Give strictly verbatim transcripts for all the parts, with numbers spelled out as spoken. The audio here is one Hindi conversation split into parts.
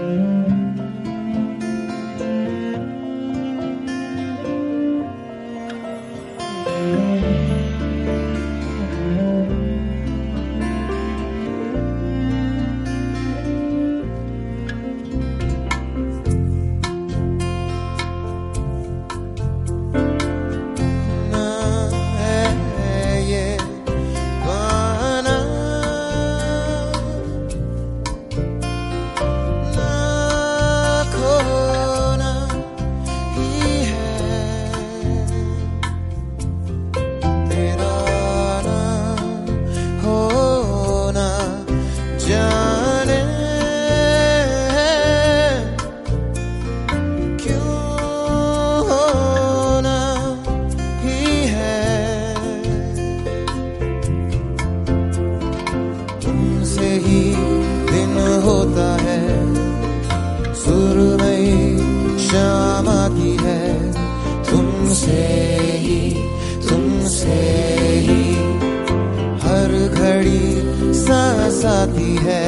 साथी है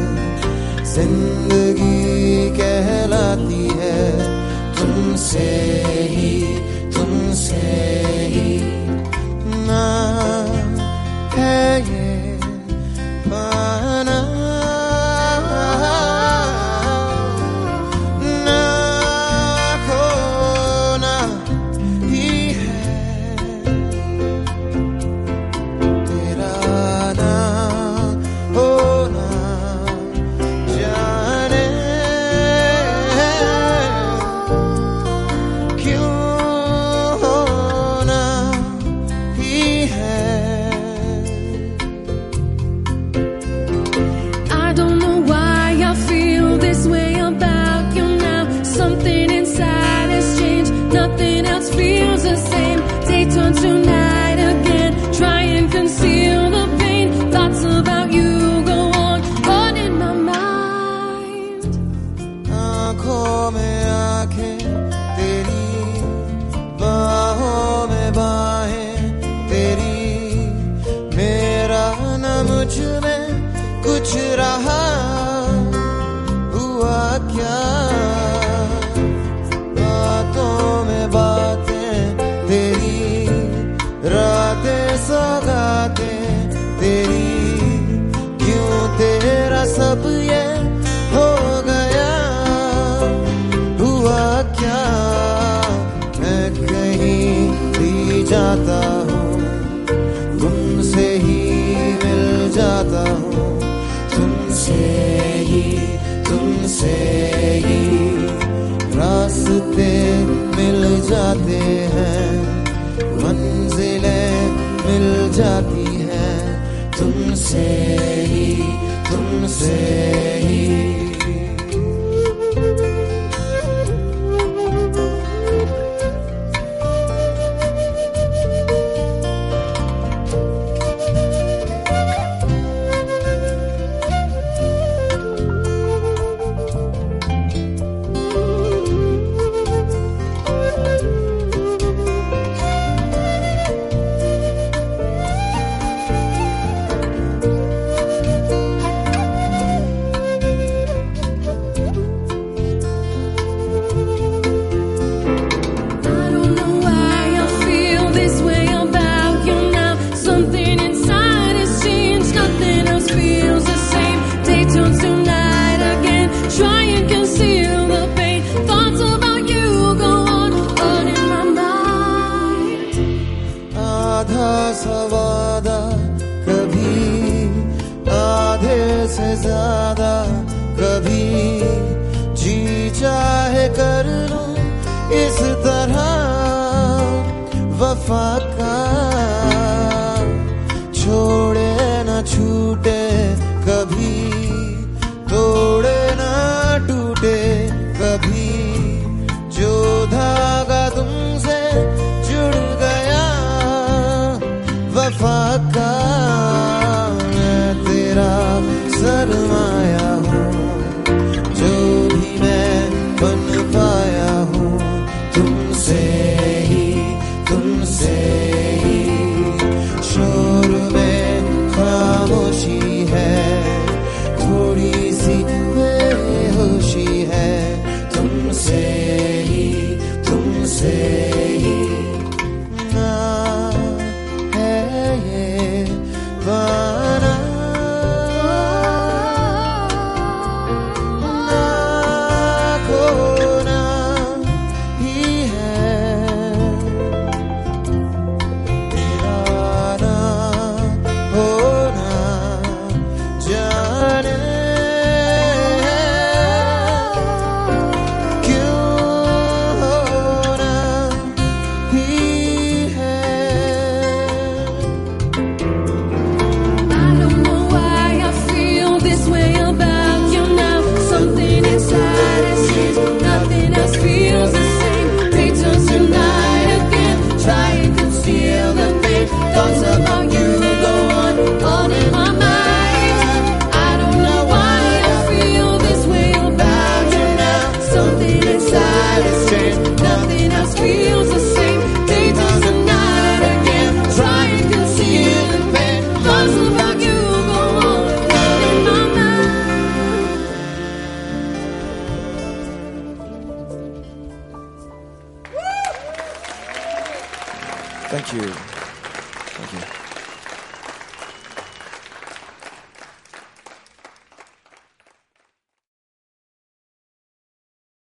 जिंदगी कहलाती है तुमसे ही तुमसे ही ना है ये पाना ना खोना ही है तेरा ना होना जाने क्यों होना ही है I don't know why I feel this way about you now. Something inside has changed. Nothing else feels the same. Day turns to night again. Try and conceal the pain. Thoughts about you go on, on in my mind. आँखों में आँखें तेरी बाहों में बाहें तेरी मेरा न मुझ में कुछ रहा हुआ क्या बातों में बातें तेरी रातें सौगातें तेरी क्यों तेरा सब ये हो गया हुआ क्या मैं कहीं भी जाता हूँ तुमसे ही मिल जाता हूँ तुमसे ही तुमसे ही रास्ते मिल जाते हैं मंजिलें मिल जाती हैं तुमसे ही तुमसे ही I don't know why I feel this way about you now. Something inside has changed. Nothing else feels the same. Day turns to night again. Try and conceal the pain. Thoughts about you go on, on in my mind. आधा सवादा कभी आधे से ज्यादा कभी जी चाहे कर लूं इस तरह वफा का छोड़े न छूटे कभी तोड़े न टूटे कभी जो धागा तुमसे जुड़ गया वफा का मैं तेरा सरमाया हूँ जो भी मैं बन पाया हूँ तुमसे ही तुमसे ही शोर में खामोशी है थोड़ी सी बेहोशी Thank you. Thank you.